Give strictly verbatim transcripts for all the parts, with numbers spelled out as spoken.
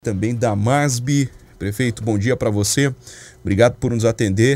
Também da MASB. Prefeito, bom dia para você. Obrigado por nos atender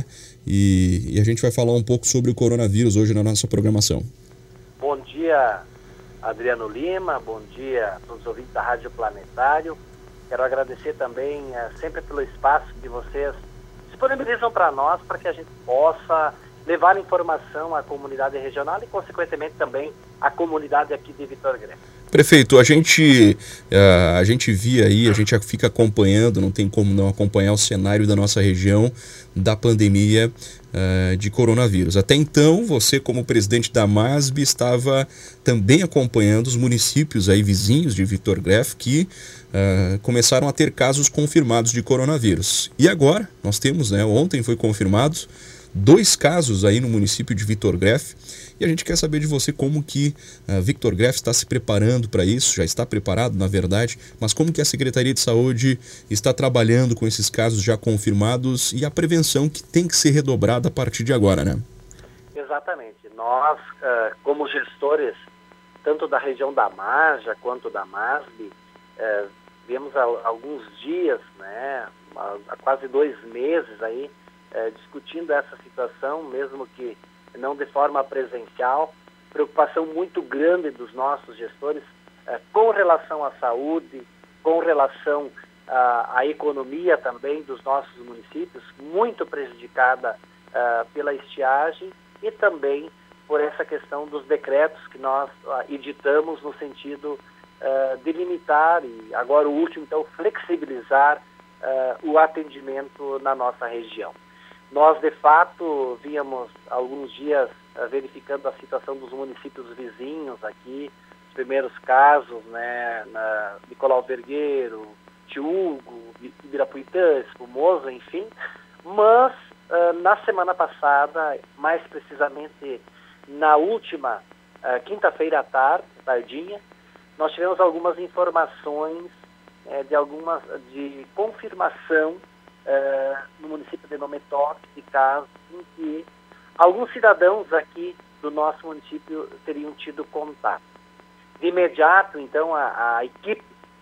e, e a gente vai falar um pouco sobre o coronavírus hoje na nossa programação. Bom dia, Adriano Lima, bom dia a todos os ouvintes da Rádio Planetário. Quero agradecer também é, sempre pelo espaço que vocês disponibilizam para nós, para que a gente possa levar informação à comunidade regional e, consequentemente, também à comunidade aqui de Vitor Gref. Prefeito, a gente, a gente via aí, a gente fica acompanhando, não tem como não acompanhar o cenário da nossa região da pandemia uh, de coronavírus. Até então, você como presidente da MASB estava também acompanhando os municípios aí vizinhos de Vitor Gref que uh, começaram a ter casos confirmados de coronavírus. E agora, nós temos, né, ontem foi confirmado dois casos aí no município de Vitor Gref e a gente quer saber de você como que uh, Vitor Gref está se preparando para isso, já está preparado na verdade, mas como que a Secretaria de Saúde está trabalhando com esses casos já confirmados e a prevenção que tem que ser redobrada a partir de agora, né? Exatamente. Nós, uh, como gestores, tanto da região da Marja quanto da MASB, uh, viemos há alguns dias, né, há quase dois meses aí, É, discutindo essa situação, mesmo que não de forma presencial, preocupação muito grande dos nossos gestores é, com relação à saúde, com relação à, à economia também dos nossos municípios, muito prejudicada é, pela estiagem e também por essa questão dos decretos que nós é, editamos no sentido é, de limitar e agora o último, então, flexibilizar é, o atendimento na nossa região. Nós, de fato, vínhamos alguns dias uh, verificando a situação dos municípios vizinhos aqui, os primeiros casos, né, na Nicolau Vergueiro, Tiúgo, Ibirapuitã, Espumoso, enfim, mas uh, na semana passada, mais precisamente na última uh, quinta-feira à tarde, tardinha, nós tivemos algumas informações uh, de algumas de confirmação Uh, no município de Nome Toque, de casos em que alguns cidadãos aqui do nosso município teriam tido contato. De imediato, então, a, a equipe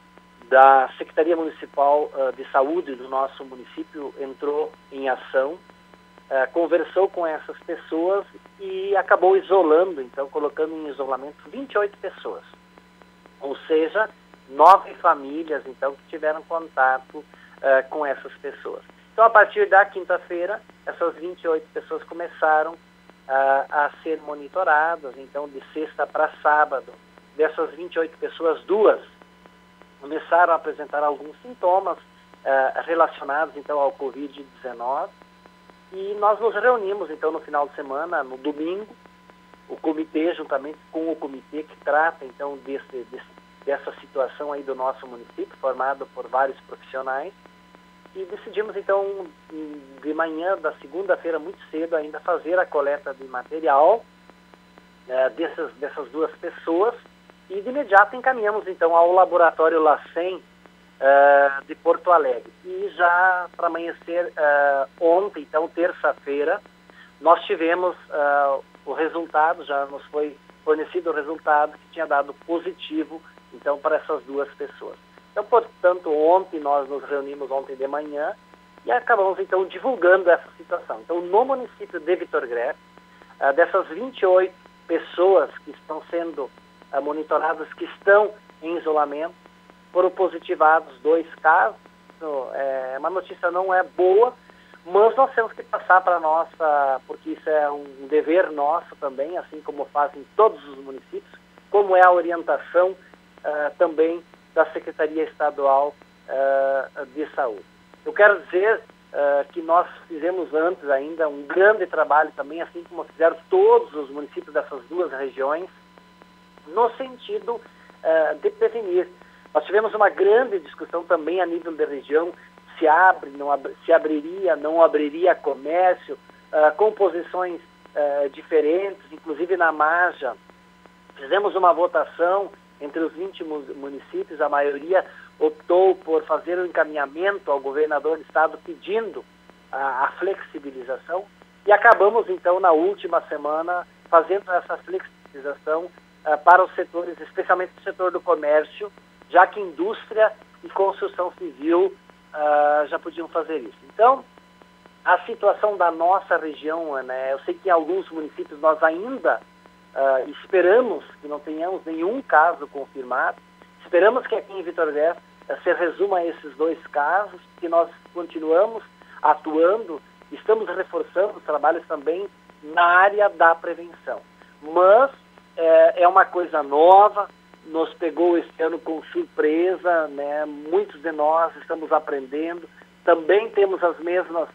da Secretaria Municipal uh, de Saúde do nosso município entrou em ação, uh, conversou com essas pessoas e acabou isolando, então, colocando em isolamento vinte e oito pessoas. Ou seja, nove famílias, então, que tiveram contato Uh, com essas pessoas. Então, a partir da quinta-feira, essas vinte e oito pessoas começaram uh, a ser monitoradas. Então, de sexta para sábado, dessas vinte e oito pessoas, duas começaram a apresentar alguns sintomas uh, relacionados, então, ao covid dezenove. E nós nos reunimos, então, no final de semana, no domingo, o comitê, juntamente com o comitê que trata, então, desse, desse, dessa situação aí do nosso município, formado por vários profissionais. E decidimos, então, de manhã da segunda-feira, muito cedo, ainda fazer a coleta de material é, dessas, dessas duas pessoas e de imediato encaminhamos, então, ao laboratório LACEN é, de Porto Alegre. E já para amanhecer é, ontem, então, terça-feira, nós tivemos é, o resultado, já nos foi fornecido o resultado que tinha dado positivo, então, para essas duas pessoas. Então, portanto, ontem nós nos reunimos ontem de manhã e acabamos, então, divulgando essa situação. Então, no município de Vitor Gref, uh, dessas vinte e oito pessoas que estão sendo uh, monitoradas, que estão em isolamento, foram positivados dois casos. Então, é, uma notícia não é boa, mas nós temos que passar para a nossa, porque isso é um dever nosso também, assim como fazem todos os municípios, como é a orientação uh, também da Secretaria Estadual uh, de Saúde. Eu quero dizer uh, que nós fizemos antes ainda um grande trabalho também, assim como fizeram todos os municípios dessas duas regiões, no sentido uh, de prevenir. Nós tivemos uma grande discussão também a nível da região, se abre, não ab- se abriria, não abriria comércio, uh, com posições uh, diferentes, inclusive na Marja. Fizemos uma votação entre os vinte municípios, a maioria optou por fazer um encaminhamento ao governador do estado pedindo a, a flexibilização e acabamos, então, na última semana, fazendo essa flexibilização uh, para os setores, especialmente o setor do comércio, já que indústria e construção civil uh, já podiam fazer isso. Então, a situação da nossa região, né, eu sei que em alguns municípios nós ainda uh, esperamos que não tenhamos nenhum caso confirmado, esperamos que aqui em Vitória uh, se resuma a esses dois casos, que nós continuamos atuando, estamos reforçando os trabalhos também na área da prevenção. Mas é, é uma coisa nova, nos pegou esse ano com surpresa, né? Muitos de nós estamos aprendendo, também temos as mesmas,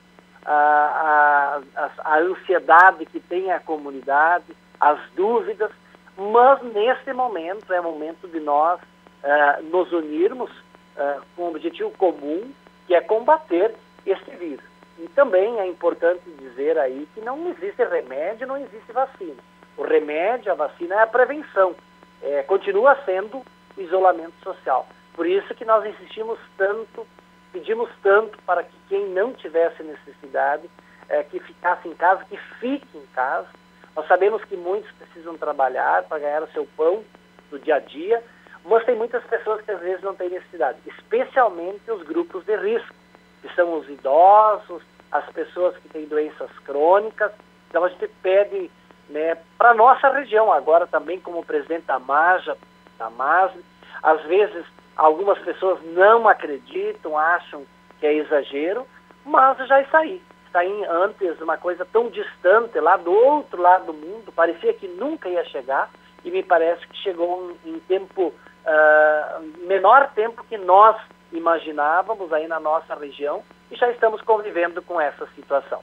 a, a, a ansiedade que tem a comunidade, as dúvidas, mas nesse momento é momento de nós uh, nos unirmos uh, com um objetivo comum, que é combater esse vírus. E também é importante dizer aí que não existe remédio, não existe vacina. O remédio, a vacina é a prevenção. É, continua sendo o isolamento social. Por isso que nós insistimos tanto, pedimos tanto para que quem não tivesse necessidade, é, que ficasse em casa, que fique em casa. Nós sabemos que muitos precisam trabalhar para ganhar o seu pão do dia a dia, mas tem muitas pessoas que às vezes não têm necessidade, especialmente os grupos de risco, que são os idosos, as pessoas que têm doenças crônicas. Então a gente pede, né, para a nossa região, agora também como presidente da Maja, da MASB, às vezes algumas pessoas não acreditam, acham que é exagero, mas já está aí. Está aí antes uma coisa tão distante, lá do outro lado do mundo, parecia que nunca ia chegar, e me parece que chegou em tempo, uh, menor tempo que nós imaginávamos aí na nossa região, e já estamos convivendo com essa situação.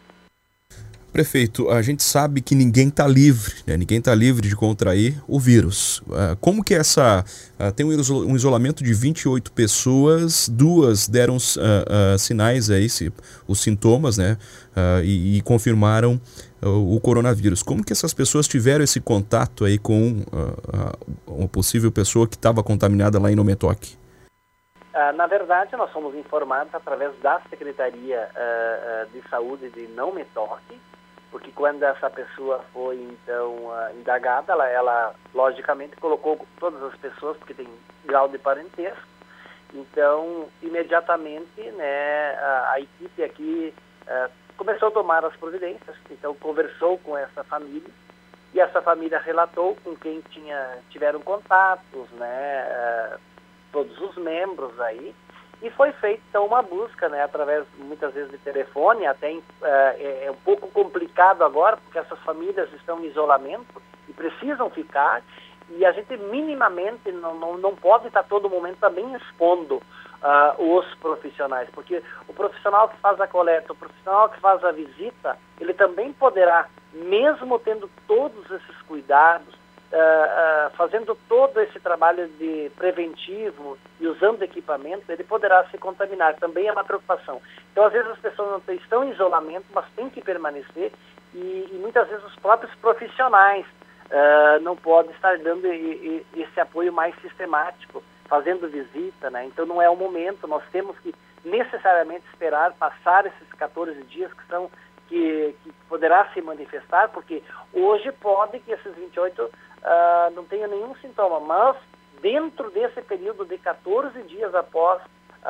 Prefeito, a gente sabe que ninguém está livre, né? Ninguém está livre de contrair o vírus. Uh, como que essa... Uh, tem um isolamento de vinte e oito pessoas, duas deram uh, uh, sinais aí, se, os sintomas, né? Uh, e, e confirmaram uh, o coronavírus. Como que essas pessoas tiveram esse contato aí com uh, uh, uma possível pessoa que estava contaminada lá em Não Me Toque? Uh, na verdade, nós fomos informados através da Secretaria uh, uh, de Saúde de Não Me Toque, porque quando essa pessoa foi, então, uh, indagada, ela, ela, logicamente, colocou todas as pessoas, porque tem grau de parentesco. Então, imediatamente, né, a, a equipe aqui uh, começou a tomar as providências, então conversou com essa família, e essa família relatou com quem tinha, tiveram contatos, né, uh, todos os membros aí, e foi feita então uma busca, né, através muitas vezes de telefone, até uh, é, é um pouco complicado agora, porque essas famílias estão em isolamento e precisam ficar, e a gente minimamente não, não, não pode estar todo momento também expondo uh, os profissionais, porque o profissional que faz a coleta, o profissional que faz a visita, ele também poderá, mesmo tendo todos esses cuidados, Uh, uh, fazendo todo esse trabalho de preventivo e usando equipamento, ele poderá se contaminar. Também é uma preocupação. Então, às vezes as pessoas não estão em isolamento, mas têm que permanecer, e, e muitas vezes os próprios profissionais uh, não podem estar dando e, e, esse apoio mais sistemático, fazendo visita, né? Então não é o momento, nós temos que necessariamente esperar passar esses quatorze dias que são Que, que poderá se manifestar, porque hoje pode que esses vinte e oito uh, não tenham nenhum sintoma, mas dentro desse período de quatorze dias após,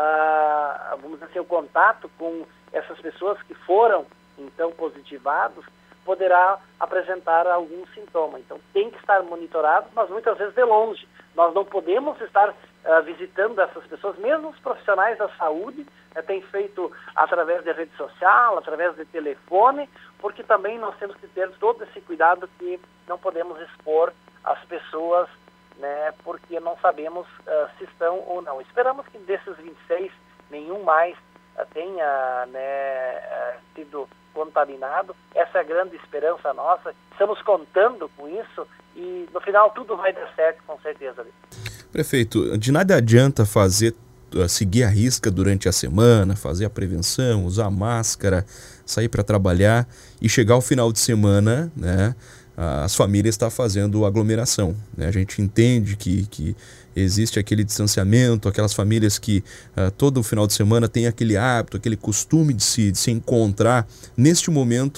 uh, vamos dizer assim, o contato com essas pessoas que foram, então, positivados, poderá apresentar algum sintoma. Então, tem que estar monitorado, mas muitas vezes de longe. Nós não podemos estar uh, visitando essas pessoas, mesmo os profissionais da saúde, uh, têm feito através de rede social, através de telefone, porque também nós temos que ter todo esse cuidado que não podemos expor as pessoas, né, porque não sabemos uh, se estão ou não. Esperamos que desses vinte e seis, nenhum mais uh, tenha, né, uh, sido contaminado. Essa é a grande esperança nossa. Estamos contando com isso e no final tudo vai dar certo, com certeza. Prefeito, de nada adianta fazer, seguir a risca durante a semana, fazer a prevenção, usar máscara, sair para trabalhar e chegar ao final de semana, né, as famílias estão fazendo aglomeração, né? A gente entende que, que existe aquele distanciamento, aquelas famílias que uh, todo final de semana tem aquele hábito, aquele costume de se, de se encontrar. Neste momento,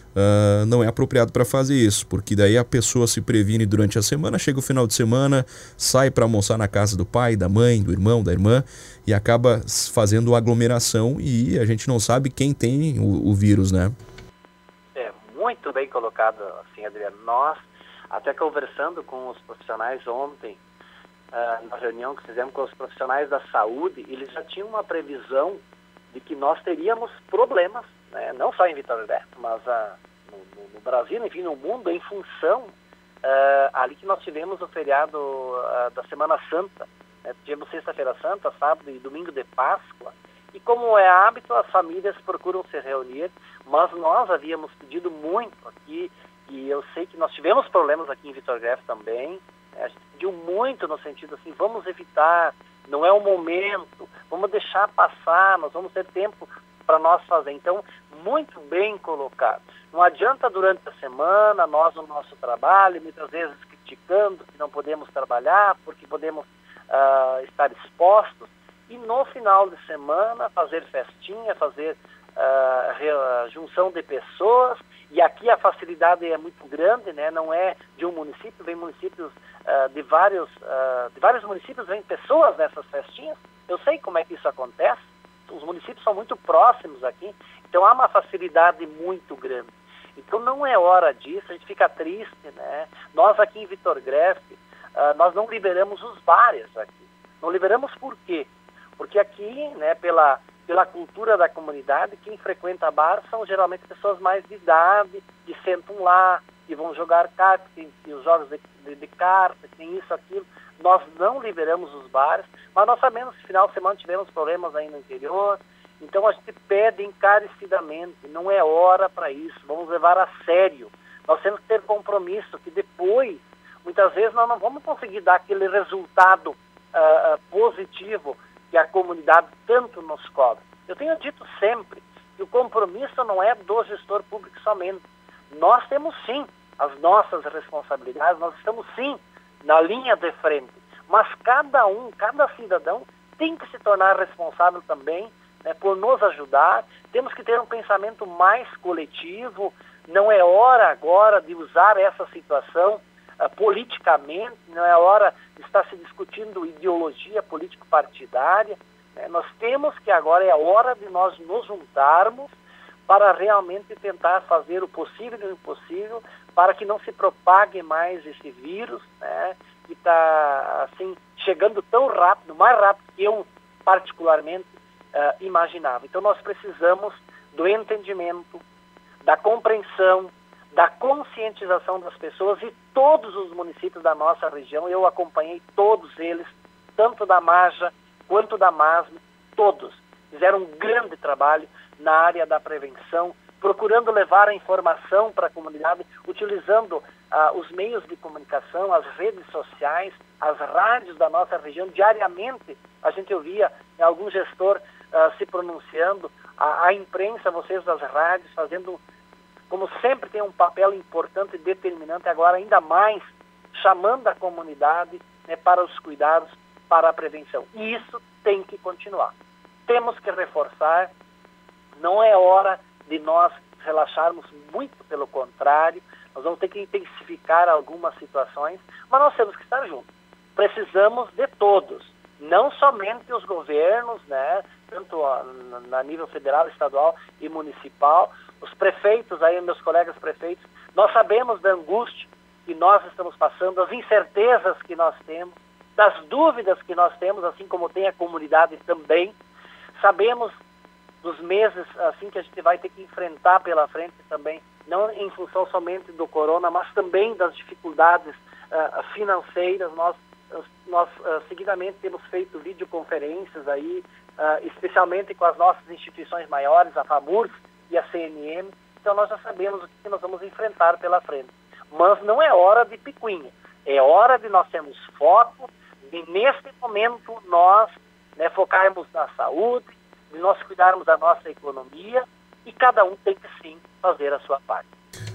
uh, não é apropriado para fazer isso, porque daí a pessoa se previne durante a semana, chega o final de semana, sai para almoçar na casa do pai, da mãe, do irmão, da irmã e acaba fazendo aglomeração e a gente não sabe quem tem o, o vírus, né? É muito bem colocado, assim, Adriano. Nós, até conversando com os profissionais ontem, uh, na reunião que fizemos com os profissionais da saúde, eles já tinham uma previsão de que nós teríamos problemas, né? Não só em Vitória da Conquista, mas uh, no, no Brasil, enfim, no mundo, em função uh, ali que nós tivemos o feriado uh, da Semana Santa, né? Tivemos Sexta-feira Santa, sábado e domingo de Páscoa, e como é hábito, as famílias procuram se reunir, mas nós havíamos pedido muito aqui, e eu sei que nós tivemos problemas aqui em Vitória da Conquista também, né? A gente pediu muito no sentido assim, vamos evitar, não é o momento, vamos deixar passar, nós vamos ter tempo para nós fazer. Então, muito bem colocado. Não adianta durante a semana, nós no nosso trabalho, muitas vezes criticando que não podemos trabalhar, porque podemos uh, estar expostos, e no final de semana fazer festinha, fazer uh, junção de pessoas, e aqui a facilidade é muito grande, né? Não é de um município, vem municípios uh, de vários uh, de vários municípios, vem pessoas nessas festinhas. Eu sei como é que isso acontece, os municípios são muito próximos aqui, então há uma facilidade muito grande. Então não é hora disso, a gente fica triste, né? Nós aqui em Vitor Greff, uh, nós não liberamos os bares aqui. Não liberamos por quê? Porque aqui, né, pela, pela cultura da comunidade, quem frequenta bar são geralmente pessoas mais de idade, que sentam lá, que vão jogar cartas, tem, tem os jogos de, de, de cartas, tem isso, aquilo. Nós não liberamos os bares, mas nós sabemos que no final de semana tivemos problemas aí no interior, então a gente pede encarecidamente, não é hora para isso, vamos levar a sério. Nós temos que ter compromisso, que depois, muitas vezes, nós não vamos conseguir dar aquele resultado uh, uh, positivo que a comunidade tanto nos cobra. Eu tenho dito sempre que o compromisso não é do gestor público somente. Nós temos sim as nossas responsabilidades, nós estamos sim na linha de frente, mas cada um, cada cidadão tem que se tornar responsável também, né, por nos ajudar. Temos que ter um pensamento mais coletivo, não é hora agora de usar essa situação uh, politicamente, não é hora de estar se discutindo ideologia político-partidária, né? Nós temos que agora é a hora de nós nos juntarmos para realmente tentar fazer o possível e o impossível para que não se propague mais esse vírus, né, que está assim, chegando tão rápido, mais rápido que eu particularmente uh, imaginava. Então nós precisamos do entendimento, da compreensão, da conscientização das pessoas, e todos os municípios da nossa região, eu acompanhei todos eles, tanto da Maja quanto da MASM, todos fizeram um grande trabalho na área da prevenção, procurando levar a informação para a comunidade, utilizando uh, os meios de comunicação, as redes sociais, as rádios da nossa região. Diariamente a gente ouvia algum gestor uh, se pronunciando, a, a imprensa, vocês das rádios, fazendo, como sempre, tem um papel importante e determinante, agora ainda mais, chamando a comunidade, né, para os cuidados, para a prevenção. E isso tem que continuar. Temos que reforçar, não é hora de nós relaxarmos, muito pelo contrário, nós vamos ter que intensificar algumas situações, mas nós temos que estar juntos. Precisamos de todos, não somente os governos, né, tanto a, na nível federal, estadual e municipal, os prefeitos, aí meus colegas prefeitos, nós sabemos da angústia que nós estamos passando, as incertezas que nós temos, das dúvidas que nós temos, assim como tem a comunidade também. Sabemos dos meses assim que a gente vai ter que enfrentar pela frente também, não em função somente do corona, mas também das dificuldades uh, financeiras. Nós, nós uh, seguidamente temos feito videoconferências aí, uh, especialmente com as nossas instituições maiores, a FAMURS e a C N M, então nós já sabemos o que nós vamos enfrentar pela frente. Mas não é hora de picuinha, é hora de nós termos foco, e neste momento nós, né, focarmos na saúde, de nós cuidarmos da nossa economia, e cada um tem que sim fazer a sua parte.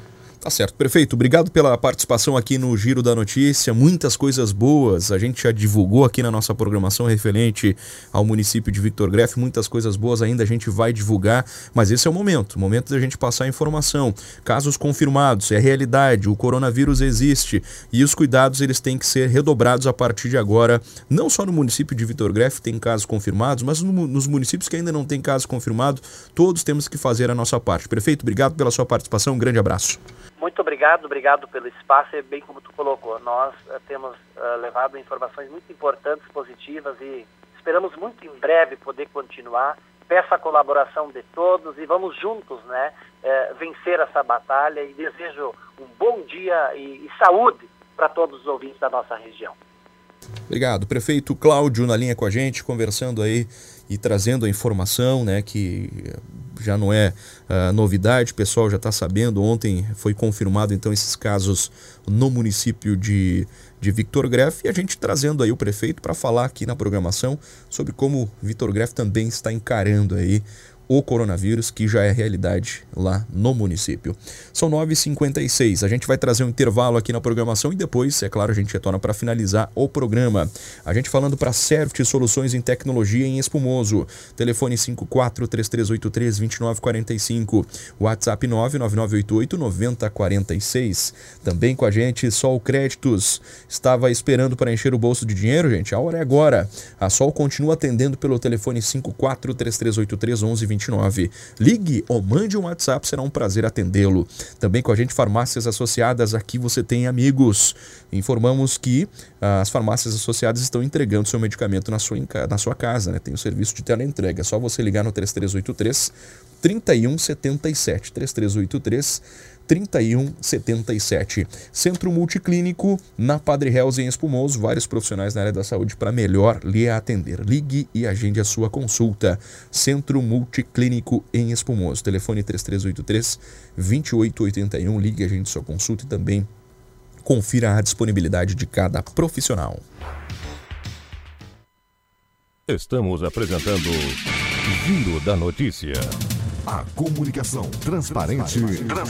Tá certo, prefeito, obrigado pela participação aqui no Giro da Notícia, muitas coisas boas, a gente já divulgou aqui na nossa programação referente ao município de Victor Greff, muitas coisas boas ainda a gente vai divulgar, mas esse é o momento, o momento da gente passar a informação, casos confirmados, é realidade, o coronavírus existe e os cuidados eles têm que ser redobrados a partir de agora, não só no município de Victor Greff tem casos confirmados, mas no, nos municípios que ainda não tem casos confirmados, todos temos que fazer a nossa parte. Prefeito, obrigado pela sua participação, um grande abraço. Muito obrigado, obrigado pelo espaço, e bem como tu colocou, nós uh, temos uh, levado informações muito importantes, positivas e esperamos muito em breve poder continuar. Peço a colaboração de todos e vamos juntos, né, uh, vencer essa batalha e desejo um bom dia e, e saúde para todos os ouvintes da nossa região. Obrigado. Prefeito Cláudio na linha com a gente, conversando aí e trazendo a informação, né, que já não é uh, novidade, o pessoal já está sabendo, ontem foi confirmado então esses casos no município de, de Victor Greff e a gente trazendo aí o prefeito para falar aqui na programação sobre como Victor Greff também está encarando aí o coronavírus, que já é realidade lá no município. São nove e cinquenta e seis, a gente vai trazer um intervalo aqui na programação e depois, é claro, a gente retorna para finalizar o programa. A gente falando para Servt Soluções em Tecnologia em Espumoso, telefone cinco quatro, três três oito três, dois nove quatro cinco, WhatsApp nove nove nove oito oito, nove zero quatro seis. Também com a gente, Sol Créditos, estava esperando para encher o bolso de dinheiro, gente? A hora é agora. A Sol continua atendendo pelo telefone cinco quatro, três três oito três, um um dois nove. Ligue ou mande um WhatsApp, será um prazer atendê-lo. Também com a gente, Farmácias Associadas, aqui você tem amigos. Informamos que ah, as farmácias associadas estão entregando seu medicamento na sua, na sua casa, né? Tem o serviço de teleentrega. É só você ligar no três três oito três, três um sete sete. três três oito três, três um sete sete. Centro Multiclínico na Padre Helz em Espumoso, vários profissionais na área da saúde para melhor lhe atender. Ligue e agende a sua consulta. Centro Multiclínico em Espumoso, telefone três três oito três, dois oito oito um. Ligue e agende sua consulta e também confira a disponibilidade de cada profissional. Estamos apresentando Giro da Notícia. A comunicação transparente,